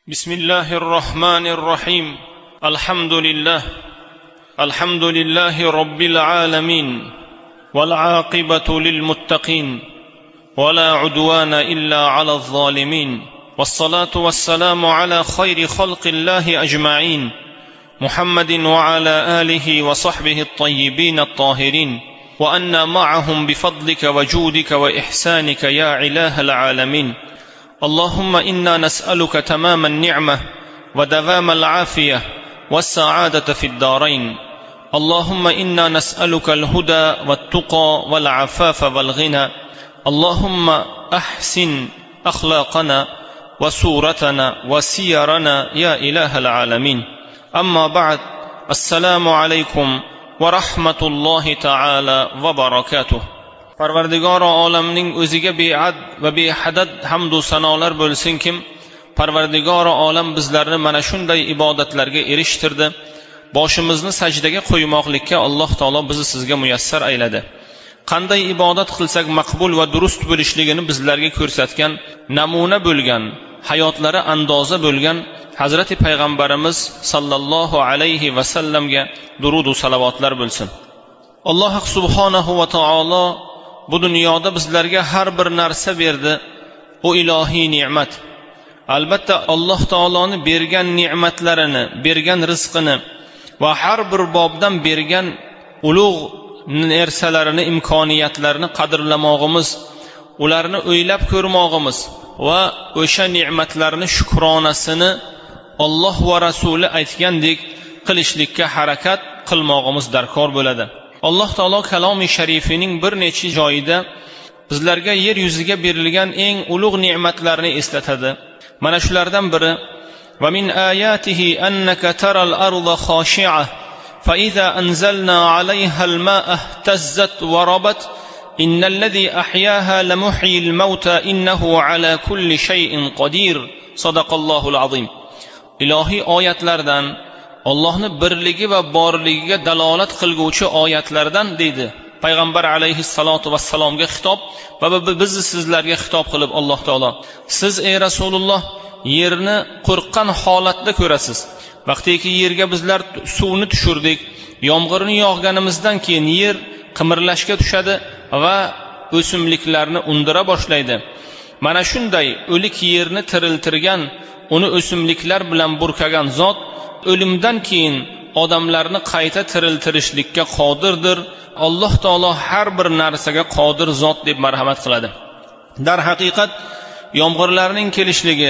بسم الله الرحمن الرحيم الحمد لله رب العالمين والعاقبة للمتقين ولا عدوان إلا على الظالمين والصلاة والسلام على خير خلق الله أجمعين محمد وعلى آله وصحبه الطيبين الطاهرين وأنا معهم بفضلك وجودك وإحسانك يا علاء العالمين. اللهم إنا نسألك تمام النعمة ودوام العافية والسعادة في الدارين. اللهم إنا نسألك الهدى والتقى والعفاف والغنى. اللهم أحسن أخلاقنا وصورتنا وسيرنا يا إله العالمين. أما بعد، السلام عليكم ورحمة الله تعالى وبركاته. Parvardigor olamning o'ziga be'ad va behadad hamd va sanolar bo'lsin kim Parvardigor olam bizlarni mana shunday ibodatlarga erishtirdi. Boshimizni sajdaga qo'ymoqlikka Alloh taolo bizni sizga muyassar ayladi. Qanday ibodat qilsak maqbul va durust bo'lishligini bizlarga ko'rsatgan, namuna bo'lgan, hayotlari andoza bo'lgan Hazrati payg'ambarimiz sallallohu alayhi va sallamga durud va salavotlar bo'lsin. Alloh subhanahu va taolo bu dunyoda bizlarga har bir narsa berdi. O ilohiy ne'mat. Albatta Alloh taoloning bergan ne'matlarini, bergan rizqini va har bir bobdan bergan ulug' narsalarini, imkoniyatlarini qadrlamog'imiz, ularni o'ylab ko'rmog'imiz va o'sha ne'matlarni shukronasini Alloh va Rasuli aytgandek qilishlikka harakat qilmog'imiz darkor bo'ladi. Alloh taolo kalomi sharifining bir necha joyida bizlarga yer yuziga berilgan eng ulug' ne'matlarni eslatadi. Mana shulardan biri: "Va min ayatihi annaka taral arda khashi'a fa iza anzalna 'alayha al-ma'a ihtazzat wa rabat innal ladhi ahyaha lamuhyil mauta innahu 'ala kulli shay'in qadir." Sadaqallohul azim. Ilohiy oyatlardan, Allohning birligi va borligiga dalolat qilguvchi oyatlardan deydi payg'ambar alayhissalatu vassalomga xitob va bizni sizlarga xitob qilib Alloh taolo: siz ey Rasululloh yerni qo'rqqan holatda ko'rasiz. Vaqtiki yerga bizlar suvni tushirdik, yomg'irni yog'ganimizdan keyin yer qimirlashga tushadi va o'simliklarni undira boshlaydi. Mana shunday o'lik yerni tiriltirgan, uni o'simliklar bilan burkagan zot o'limdan keyin odamlarni qayta tiriltirishlikka qodirdir. Alloh taolo har bir narsaga qodir zot deb marhamat qiladi. Dar haqiqat yomg'irlarning kelishligi,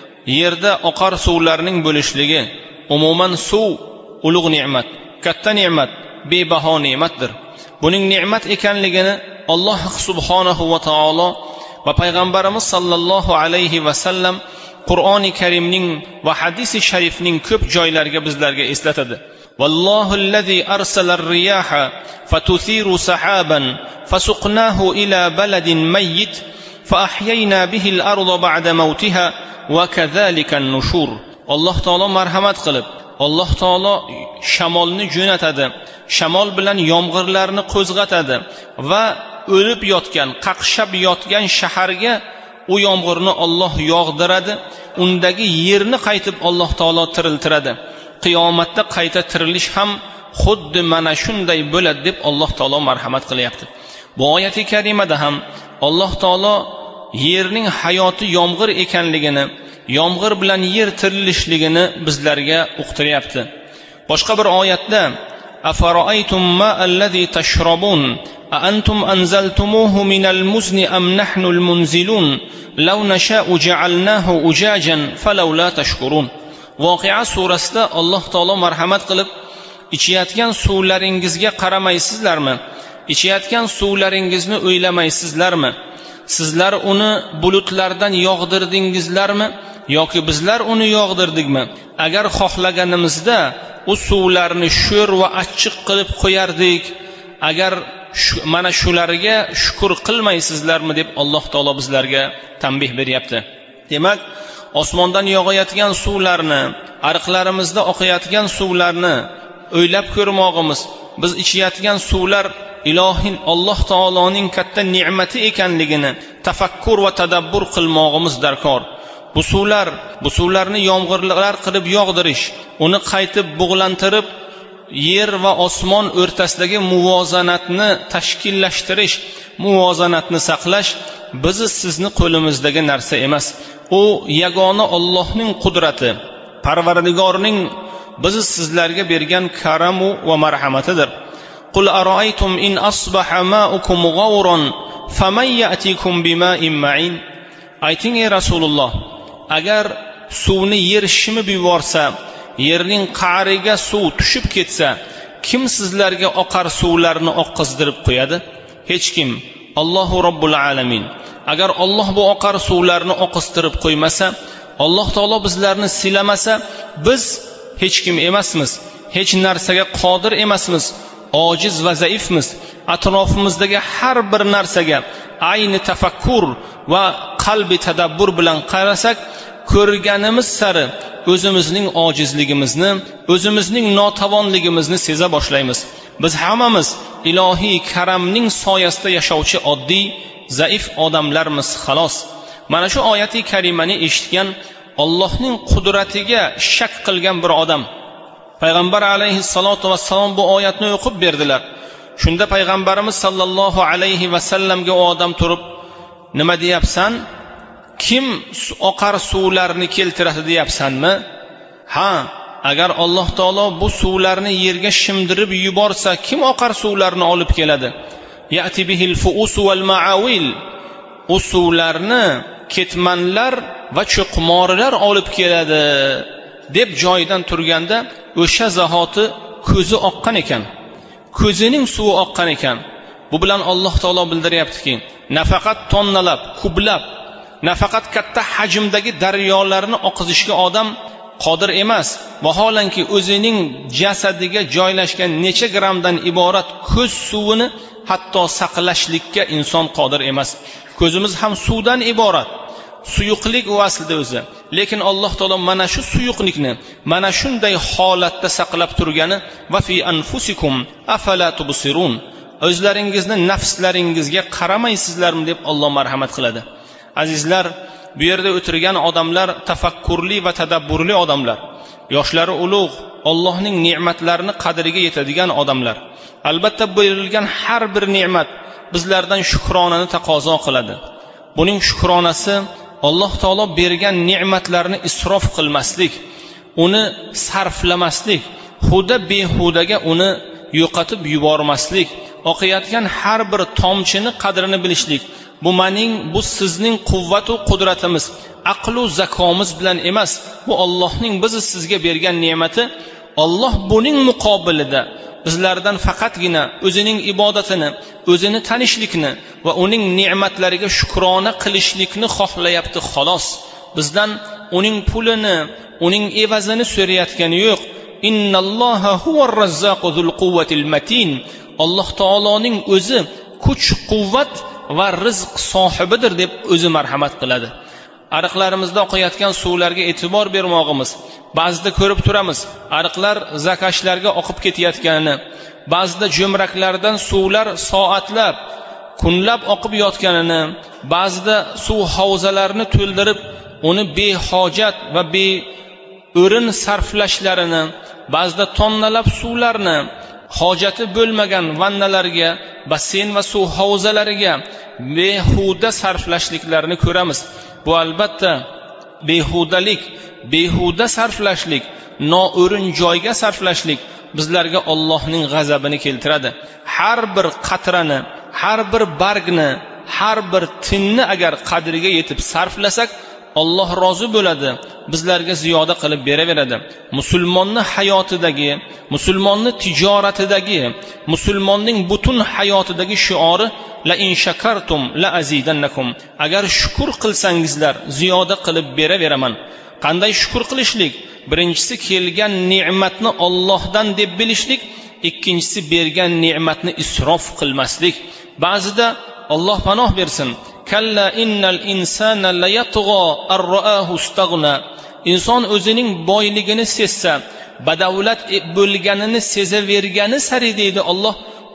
yerda oqar suvlarning bo'lishligi, umuman suv ulug' ne'mat, katta ne'mat, bebaho ne'matdir. Buning ne'mat ekanligini Alloh subhanahu va taolo va payg'ambarimiz sallallohu alayhi va sallam Qur'oni Karimning va hadisi sharifning ko'p joylariga bizlarga eslatadi. Vallohu allazi arsalar riyaha fatuthiru sahaban fasuqnahu ila baladin mayyit fa ahyayna bihi al-ardha ba'da mawtiha wa kadhalika an-nushur. Alloh taolo marhamat qilib, Alloh taolo shamolni jo'natadi. Shamol bilan yomg'irlarni qo'zg'atadi va o'lib yotgan, qaqshab yotgan shaharga u yomg'irni Alloh yog'diradi. Undagi yerni qaytib Alloh taolo tiriltiradi. Qiyomatda qayta tirilish ham xuddi mana shunday bo'ladi deb Alloh taolo marhamat qilyapti. Bu oyati karimada ham Alloh taolo yerning hayoti yomg'ir ekanligini, yomg'ir bilan yer tirilishligini bizlarga uqtiryapti. Boshqa bir oyatda: "Afaroaytum ma allazi tashrabun a antum anzaltumuhu minal muzni am nahnul munzilun law nasha'u ja'alnahu ujajan falawla tashkurun." Voqea surasida Alloh taolo marhamat qilib, ichayotgan suvlaringizga qaramaysizlarmi? Ichayotgan suvlaringizni o'ylamaysizlarmi? Sizlar uni bulutlardan yog'dirdingizlarmi yoki bizlar uni yog'dirdikmi? Agar xohlaganimizda u suvlarni sho'r va achchiq qilib qo'yardik. Agar mana shularga shukr qilmaysizlarmi deb Alloh taolo bizlarga tanbih beryapti. Demak, osmondan yog'ayotgan suvlarni, ariqlarimizda oqayotgan suvlarni o'ylab ko'rmog'imiz, biz ichayotgan suvlar ilohin Alloh taoloning katta ne'mati ekanligini tafakkur va tadabbur qilmog'imiz darkor. bu suvlarni yomg'irlar qilib yog'dirish, uni qaytib bug'lantirib yer va osmon o'rtasidagi muvozanatni tashkillashtirish, muvozanatni saqlash sizni qo'limizdagi narsa emas. U yagona Allohning qudrati, Parvardigorning sizlarga bergan karamu va marhamatidir. Qul aroaytum in asbaha ma'ukum g'awran faman ya'tikum bima'in ma'in. Ayting ey Rasululloh, agar suvni yer shimib yuborsa, yerning qa'riga suv tushib ketsa, kim sizlarga oqar suvlarni oqqizdirib qo'yadi? Hech kim. Allohu Robbul alamin. Agar Alloh bu oqar suvlarni oqiztirib qo'ymasa, Alloh taolo bizlarni silamasa, biz hech kim emasmiz, hech narsaga qodir emasmiz, ojiz va zaifmiz. Atrofimizdagi har bir narsaga ayni tafakkur va qalbi tadabbur bilan qarasak, ko'rganimiz sari o'zimizning ojizligimizni, o'zimizning notavonligimizni seza boshlaymiz. Biz hammamiz ilohiy karamning soyasida yashovchi oddiy, zaif odamlarmiz xolos. Mana shu oyati karimani eshitgan, Allohning qudratiga shak qilgan bir odam payg'ambar alayhissalatu vassalom bu oyatni o'qib berdilar. Shunda payg'ambarimiz sallallohu alayhi vasallamga u odam turib, nima deyapsan? Kim oqar suvlarni keltiradi deyapsanmi? Ha, agar Alloh taolo bu suvlarni yerga shimdirib yuborsa, kim oqar suvlarni olib keladi? Ya'ti bihil fuus wal ma'awil. U suvlarni ketmanlar va cho'qmorlar olib keladi deb joyidan turganda, o'sha zahoti ko'zi oqqan ekan. Ko'zining suvi oqqan ekan. Bu bilan Alloh taolo bildiryaptiki, nafaqat tonnalab, kublab, nafaqat katta hajmdagi daryolarni oqizishga odam qodir emas, vaholanki o'zining jasadiga joylashgan necha grammdan iborat ko'z suvini hatto saqlashlikka inson qodir emas. Ko'zimiz ham suvdan iborat. Suyuqlik u aslida o'zi. Lekin Alloh taolo mana shu suyuqlikni mana shunday holatda saqlab turgani va fi anfusikum afala tubsirun. O'zlaringizni nafslaringizga qaramaysizlarmi deb Alloh marhamat qiladi. Azizlar, bu yerda o'tirgan odamlar tafakkurli va tadabburli odamlar, yoshlari ulug', Allohning ne'matlarini qadriga yetadigan odamlar. Albatta berilgan har bir ne'mat bizlardan shukronani taqozo qiladi. Buning shukronasi Alloh taolo bergan ne'matlarni isrof qilmaslik, uni sarflamaslik, xuda behudaga uni yo'qotib yubormaslik, oqayotgan har bir tomchini qadrini bilishlik. Bu mening, bu sizning quvvat va qudratimiz, aql va zakomiz bilan emas. Bu Allohning sizga bergan ne'mati. Alloh buning muqobilida bizlardan faqatgina o'zining ibodatini, o'zini tanishlikni va uning ne'matlariga shukrona qilishlikni xohlayapti xolos. Bizdan uning pulini, uning evazini so'rayotgani yo'q. Innalloha huvar razzaqu zul quvvatil matin. Alloh taoloning o'zi kuch-quvvat va rizq sohibidir deb o'zi marhamat qiladi. Ariqlarimizda oqayotgan suvlarga e'tibor bermog'imiz, ba'zida ko'rib turamiz, ariqlar zakashlarga oqib ketayotganini, ba'zida jo'mraklardan suvlar soatlab, kunlab oqib yotganini, ba'zida suv havzalarini to'ldirib, uni behojat va be'o'rin sarflashlarini, ba'zida tonnalab suvlarni hojati bo'lmagan vannalarga, basseyn va suv havzalariga behuda sarflashliklarini ko'ramiz. Bu albatta behudalik, behuda sarflashlik, noo'rin joyga sarflashlik bizlarga Allohning g'azabini keltiradi. Har bir qatrani, har bir bargni, har bir tinni agar qadriga yetib sarflasak, Alloh rozi bo'ladi, bizlarga ziyoda qilib beraveradi. Musulmonning hayotidagi, musulmonning tijoratidagi, musulmonning butun hayotidagi shiori la in shakartum la azidannakum. Agar shukr qilsangizlar, ziyoda qilib beraveraman. Qanday shukr qilishlik? Birinchisi, kelgan ne'matni Allohdan deb bilishlik, ikkinchisi bergan ne'matni isrof qilmaslik. Ba'zida Alloh panoh bersin, kalla innal insana la yatgha ar-ra'ahu istaghna. Inson o'zining boyligini sezsa, badavlat bo'lganini sezavergani sari deydi Alloh,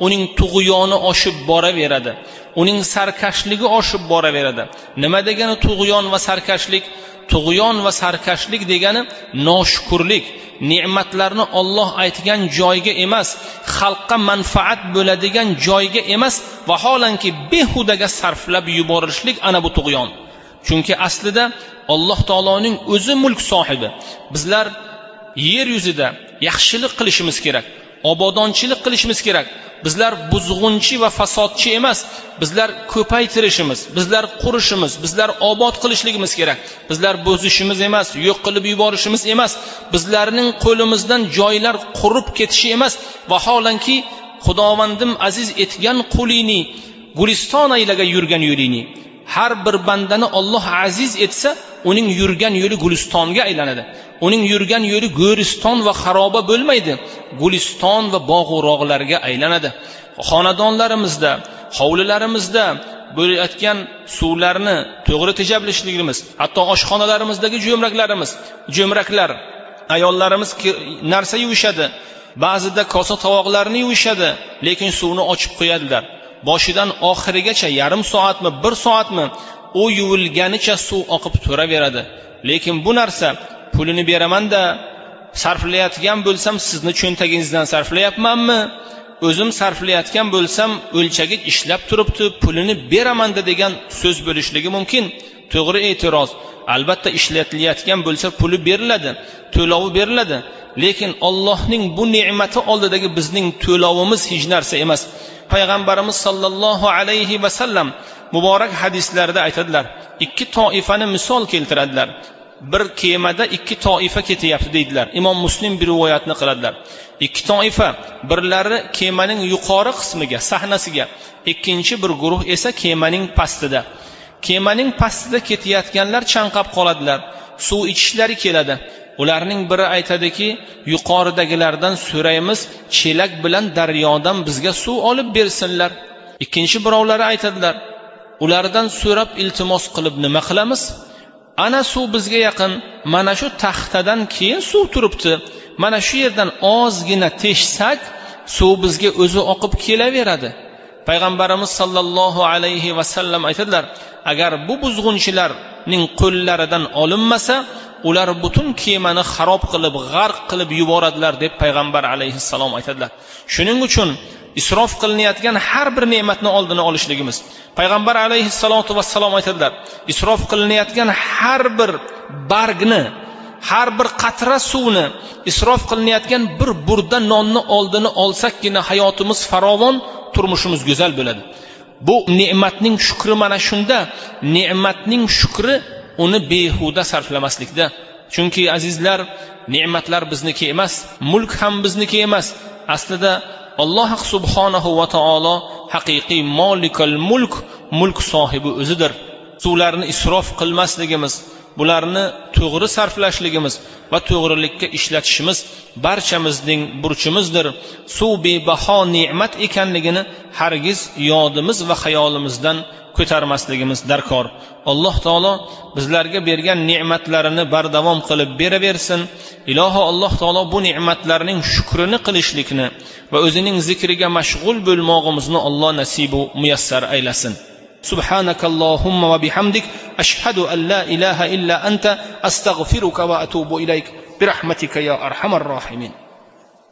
uning tug'yoni oshib boraveradi, uning sarkashligi oshib boraveradi. Nima degani tug'yon va sarkashlik? Tug'yon va sarkashlik degani noshukurlik, ne'matlarni Alloh aytgan joyga emas, xalqqa manfaat bo'ladigan joyga emas, vaholanki behudaga sarflab yuborishlik, ana bu tug'yon. Chunki aslida Alloh taoloning o'zi mulk sohibi. Bizlar yer yuzida yaxshilik qilishimiz kerak, obodonchilik qilishimiz kerak. Bizlar buzg'unchi va fasodchi emas, bizlar ko'paytirishimiz, bizlar qurishimiz, bizlar obod qilishligimiz kerak. Bizlar buzishimiz emas, yo'q qilib yuborishimiz emas, bizlarning qo'limizdan joylar qurib ketishi emas, vaholanki Xudovandim aziz etgan qulini guliston aylaga yurgan yo'lini. Har bir bandani Alloh aziz etsa, uning yurgan yo'li gulistonga aylanadi. Uning yurgan yo'li go'riston va xaroba bo'lmaydi, guliston va bog'-rog'larga aylanadi. Xonadonlarimizda, hovlilarimizda bo'layotgan suvlarni to'g'ri tejabishligimiz, hatto oshxonalarimizdagi jo'mraklar, ayollarimiz narsa yuvishadi, ba'zida kosa tovoqlarni yuvishadi, lekin suvni ochib qo'yadilar. Boshidan oxirigacha yarim soatmi, 1 soatmi u yuvilganicha suv oqib turaveradi. Lekin bu narsa pulini beraman-da, sarflayotgan bo'lsam sizni cho'ntagingizdan sarflayapmanmi? O'zim sarflayotgan bo'lsam o'lchagich ishlab turibdi, pulini beraman-da degan so'z bo'lishligi mumkin. To'g'ri e'tiroz. Albatta ishlatilayotgan bo'lsa puli beriladi, to'lovi beriladi. Lekin Allohning bu ne'mati oldidagi bizning to'lovimiz hech narsa emas. Payg'ambarimiz sollallohu alayhi va sallam muborak hadislarda aytadilar, 2 toifani misol keltiradilar. Bir kemada 2 toifa ketyapti deydilar. Imom Muslim bir rivoyatni qiladilar. 2 toifa, birlari kemaning yuqori qismiga, sahnasiga, ikkinchi bir guruh esa kemaning pastida. Kemaning pastida ketayotganlar chanqab qoladilar. Suv ichishlari keladi. Ularning biri aytadiki, yuqoridagilardan so'raymiz, chelak bilan daryodan bizga suv olib bersinlar. Ikkinchi birovlari aytadilar, ulardan so'rab iltimos qilib nima qilamiz? Ana suv bizga yaqin, mana shu taxtadan keyin suv turibdi. Mana shu yerdan ozgina teshsak, suv bizga o'zi oqib kelaveradi. Payg'ambarimiz sollallohu alayhi va sallam aytadilar, agar bu buzg'unchilarning qo'llaridan olinmasa, ular butun kemani xarob qilib, g'arq qilib yuboradilar deb payg'ambar alayhissalom aytadilar. Shuning uchun isrof qilinayotgan har bir ne'matni oldini olishligimiz. Payg'ambar alayhissalotu vassalom aytadilar, isrof qilinayotgan har bir bargni, har bir qatra suvni, isrof qilinayotgan bir burda nonni oldini olsakkina hayotimiz farovon, turmushimiz go'zal bo'ladi. Bu ne'matning shukri mana shunda, ne'matning shukri uni behuda sarflamaslikda. Chunki azizlar, ne'matlar bizniki emas, mulk ham bizniki emas. Aslida Alloh subhanahu va taolo haqiqiy molikal mulk sohibi o'zidir. Suvlarni isrof qilmasligimiz, bularni to'g'ri sarflashligimiz va to'g'rilikka ishlatishimiz barchamizning burchimizdir. Suv bebaho ne'mat ekanligini hargiz yodimiz va xayolimizdan ko'tarmasligimiz darkor. Alloh taolo bizlarga bergan ne'matlarini bardavom qilib beraversin. Iloho Alloh taolo bu ne'matlarning shukrini qilishlikni va o'zining zikriga mashg'ul bo'lmoqimizni Alloh nasibu muyassar aylasin. Subhanakallohumma va bihamdik ashhadu an la ilaha illa anta astaghfiruka va atubu ilayk bi rahmatika ya arhamar rohimin.